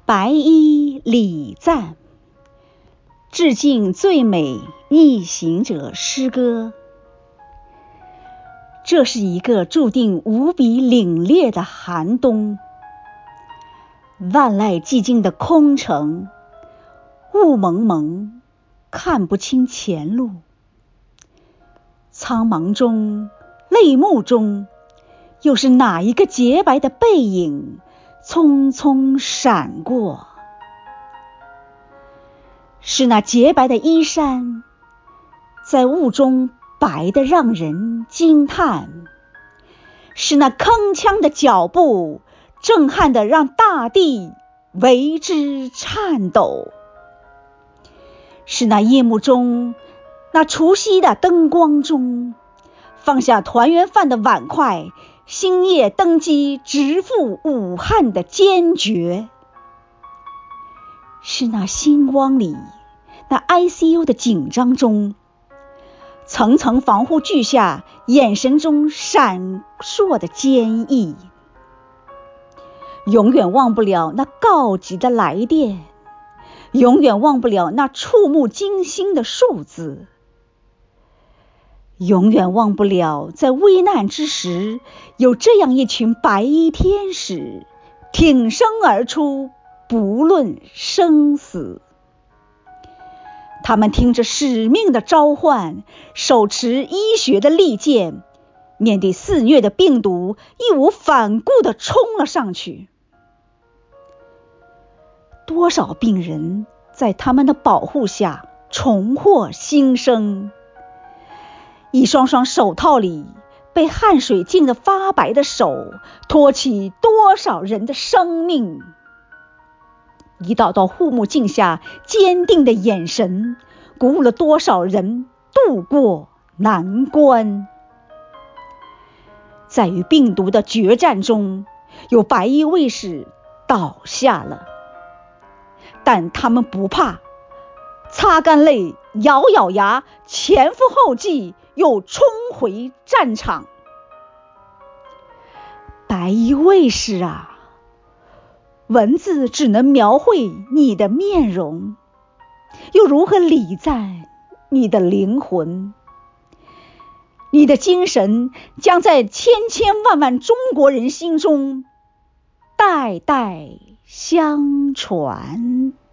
白衣礼赞，致敬最美逆行者诗歌。这是一个注定无比凛冽的寒冬，万籁寂静的空城，雾蒙蒙，看不清前路。苍茫中，泪目中，又是哪一个洁白的背影匆匆闪过？是那洁白的衣衫，在雾中白得让人惊叹；是那铿锵的脚步，震撼得让大地为之颤抖；是那夜幕中，那除夕的灯光中，放下团圆饭的碗筷，星夜登机直赴武汉的坚决；是那星光里，那 ICU 的紧张中，层层防护具下眼神中闪烁的坚毅。永远忘不了那告急的来电，永远忘不了那触目惊心的数字，永远忘不了在危难之时，有这样一群白衣天使挺身而出，不论生死。他们听着使命的召唤，手持医学的利剑，面对肆虐的病毒，义无反顾地冲了上去。多少病人在他们的保护下重获新生，一双双手套里被汗水浸得发白的手，托起多少人的生命。一道道护目镜下坚定的眼神，鼓舞了多少人渡过难关。在与病毒的决战中，有白衣卫士倒下了，但他们不怕，擦干泪，咬咬牙，前赴后继，又冲回战场。白衣卫士啊，文字只能描绘你的面容，又如何礼赞你的灵魂？你的精神将在千千万万中国人心中代代相传。